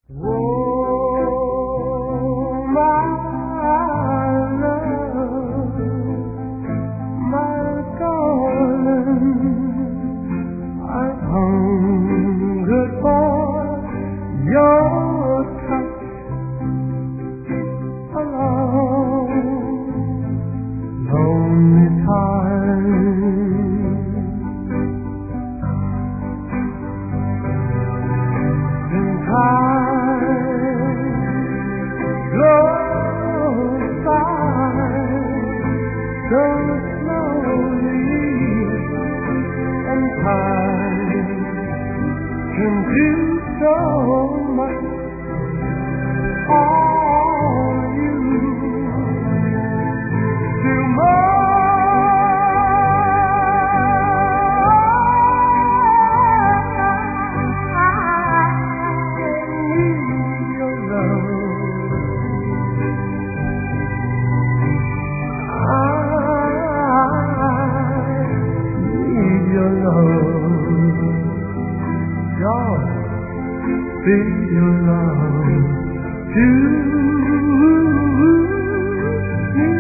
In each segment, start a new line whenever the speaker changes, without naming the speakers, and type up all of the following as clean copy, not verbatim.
Oh, my love, my darling, I hungered for your touch alone, lonely time. In time goes by so slowly, and time can do so much for you. Feel your love to me.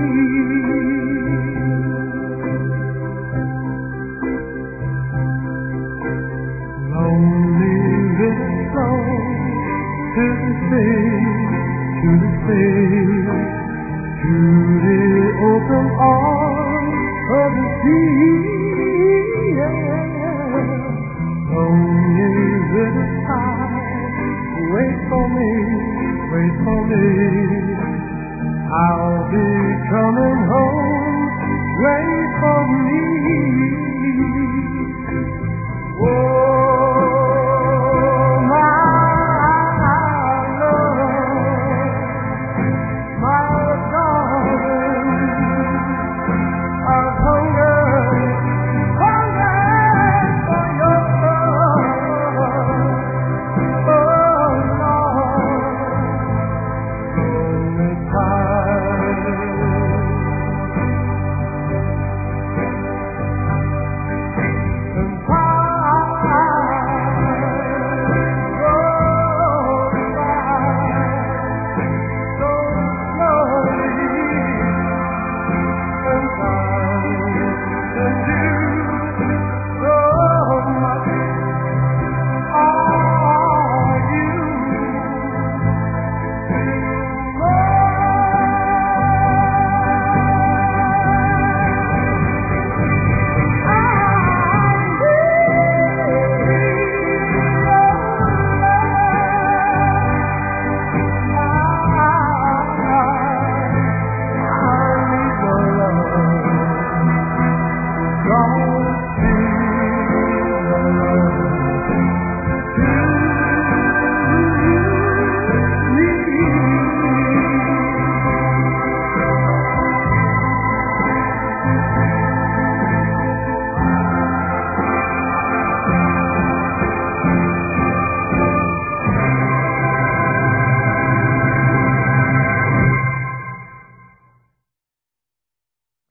Lonely little soul, to the sea, to the sea, to the open arms of the sea. Lonely little child, wait for me, wait for me. I'll be coming home, wait for me. Whoa.